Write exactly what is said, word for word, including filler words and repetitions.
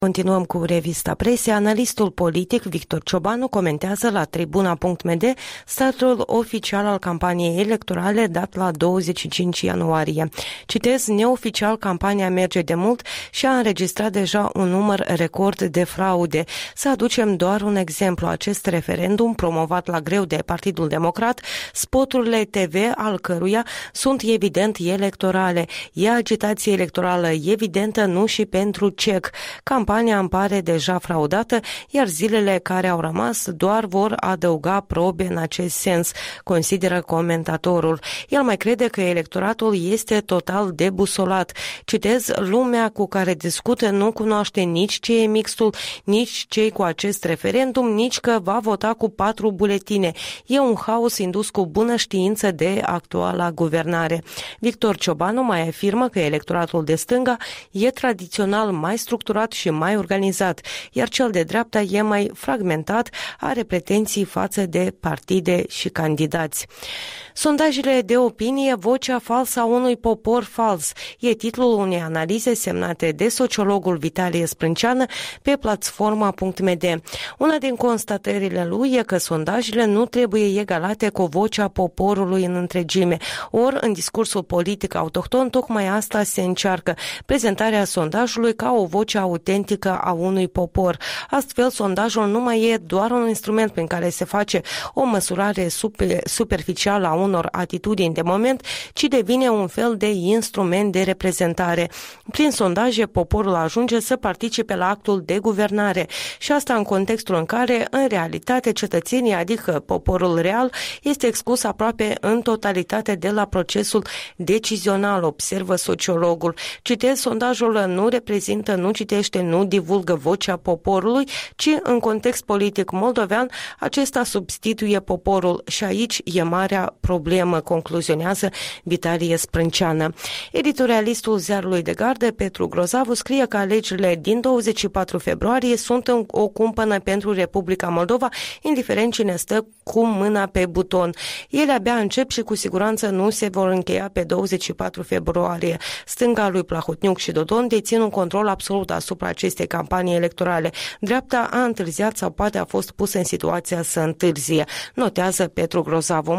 Continuăm cu revista Presia. Analistul politic Victor Ciobanu comentează la tribuna punct m d startul oficial al campaniei electorale dat la douăzeci și cinci ianuarie. Citez, neoficial, campania merge de mult și a înregistrat deja un număr record de fraude. Să aducem doar un exemplu. Acest referendum, promovat la greu de Partidul Democrat, spoturile T V al căruia sunt evident electorale. E agitație electorală evidentă, nu și pentru cec. Campania îmi pare deja fraudată, iar zilele care au rămas doar vor adăuga probe în acest sens, consideră comentatorul. El mai crede că electoratul este total debusolat. Citez, lumea cu care discută nu cunoaște nici ce e mixtul, nici cei cu acest referendum, nici că va vota cu patru buletine. E un haos indus cu bună știință de actuala guvernare. Victor Ciobanu mai afirmă că electoratul de stânga e tradițional mai structurat și mai organizat, iar cel de dreapta e mai fragmentat, are pretenții față de partide și candidați. Sondajele de opinie, vocea falsă a unui popor fals, e titlul unei analize semnate de sociologul Vitalie Sprânceană pe platforma punct m d. Una din constatările lui e că sondajele nu trebuie egalate cu vocea poporului în întregime. Ori, în discursul politic autohton, tocmai asta se încearcă, prezentarea sondajului ca o voce autentică a unui popor. Astfel, sondajul nu mai e doar un instrument prin care se face o măsurare super, superficială a unor atitudini de moment, ci devine un fel de instrument de reprezentare. Prin sondaje, poporul ajunge să participe la actul de guvernare și asta în contextul în care, în realitate, cetățenii, adică poporul real, este exclus aproape în totalitate de la procesul decizional, observă sociologul. Citez, sondajul nu reprezintă, nu citește, nu divulgă vocea poporului, ci în context politic moldovean, acesta substituie poporul și aici e marea problemă, concluzionează Vitalie Sprânceană. Editorialistul Ziarului de Gardă, Petru Grozavu, scrie că alegerile din douăzeci și patru februarie sunt o cumpănă pentru Republica Moldova, indiferent cine stă cu mâna pe buton. Ele abia încep și cu siguranță nu se vor încheia pe douăzeci și patru februarie. Stânga lui Plahotniuc și Dodon dețin un control absolut asupra acestei campanii electorale. Dreapta a întârziat sau poate a fost pusă în situația să întârzie, notează Petru Grozavu.